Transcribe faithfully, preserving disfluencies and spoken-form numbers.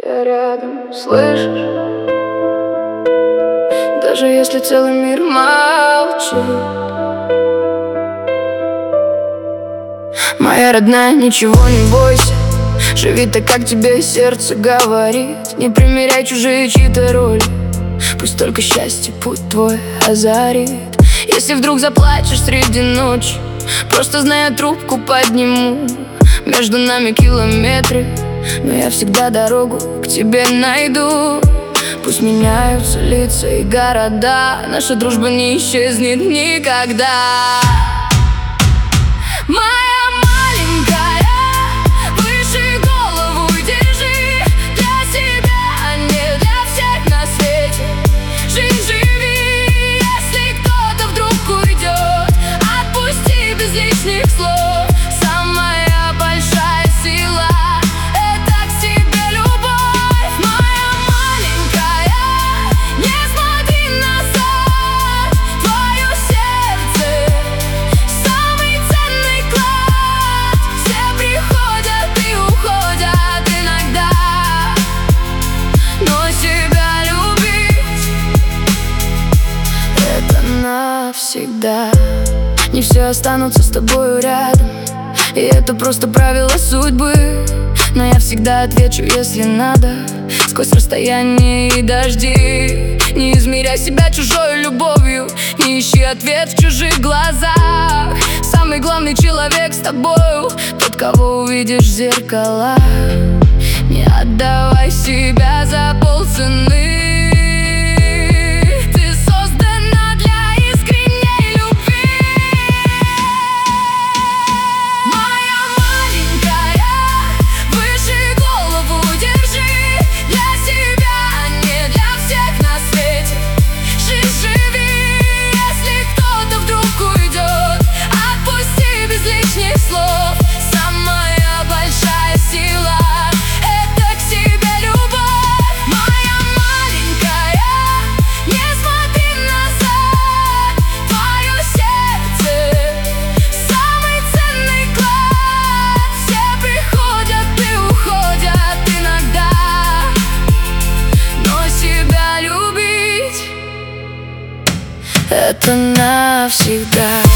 Я рядом, слышишь? Даже если целый мир молчит. Моя родная, ничего не бойся. Живи так, как тебе сердце говорит. Не примеряй чужие чьи-то роли. Пусть только счастье путь твой озарит. Если вдруг заплачешь среди ночи, просто знай, я трубку подниму. Между нами километры, но я всегда дорогу к тебе найду. Пусть меняются лица и города, наша дружба не исчезнет никогда. Моя маленькая, выше голову держи. Для себя, а не для всех на свете. Жизнь живи, если кто-то вдруг уйдет, отпусти без лишних слов. Самая большая сила — это к себе любовь. Моя маленькая, не смотри назад. Твое сердце — самый ценный клад. Все приходят и уходят иногда, но себя любить — это навсегда. Не все останутся с тобою рядом, и это просто правило судьбы. Но я всегда отвечу, если надо, сквозь расстояние и дожди. Не измеряй себя чужой любовью, не ищи ответ в чужих глазах. Самый главный человек с тобою — тот, кого увидишь в зеркалах. Не отдавай себя за полцены. Это навсегда.